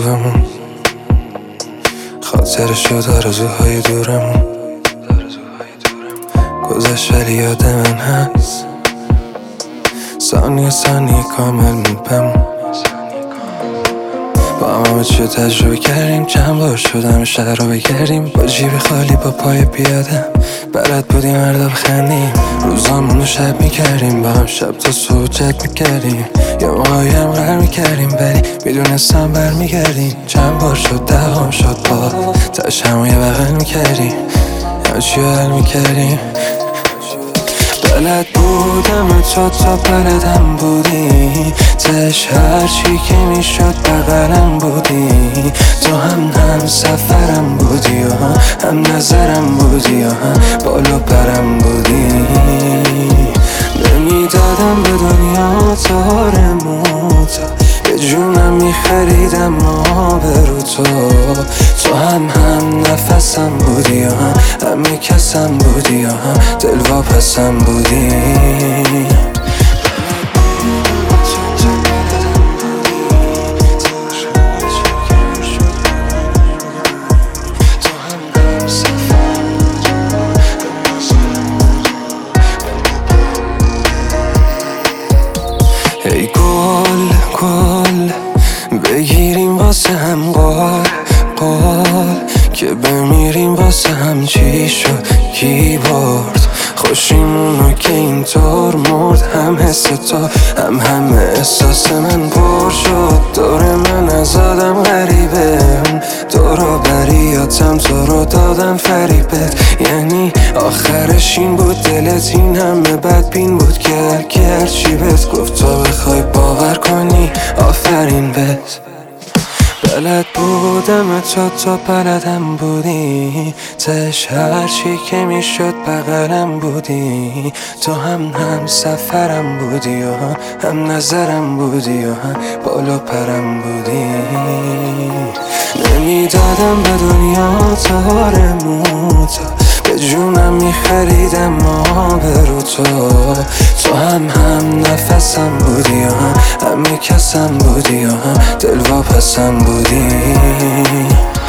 خوبمون، خاطرشو آرزوهای دورمون گذشت ولی یاد من هست، ثانیه ثانیه کامل میپمون. با همه چیو تجربه کردیم، چند بار شدم شهر رو بگردیم، با جیب خالی با پای پیادم بلد بودیم هر دو بخندیم، روزامون رو شب میکردیم، با هم شب تا صبح چت میکردیم، یه موقعی هم غر میکردیم ولی میدونستم برمیگردیم. چند بار شد دهام شد با تش همو یه بغل میکردیم، همه چیو حل میکردیم. بلد بودم تا بلدم بودی، تش هرچی که میشد بغلم بودی، تو هم سفرم بودی و هم نظرم بودی و هم بالا پرم بودی. نمیدادم به دنیا تارموتا، به جونم میخریدم آبرو تو هم نفسم بودی و همه کسم بودی و هم دلواپسم بودی. ای گل بگیریم واسه هم قال که بمیریم واسه هم. چی شد کی برد خوشیمونو که اینطور مرد؟ هم حس تو هم احساس من پر شد. دور من از آدم غریبه، دورو بریاتم تو رو دادم فریبت، یعنی آخرش این بود دلت این همه بدبین بود که هرچی بهت گفت تو بخوای باور کنی آفرین بهت. بلد بودم تا بلدم بودی، تش هرچی که میشد بغلم بودی، تو هم سفرم بودی و هم نظرم بودی و هم بالا پرم بودی. نمیدادم به دنیا تارموتا، به جونم میخریدم آبرو تو هم نفسم بودی و همه کسم بودی و هم دلواپسم بودی.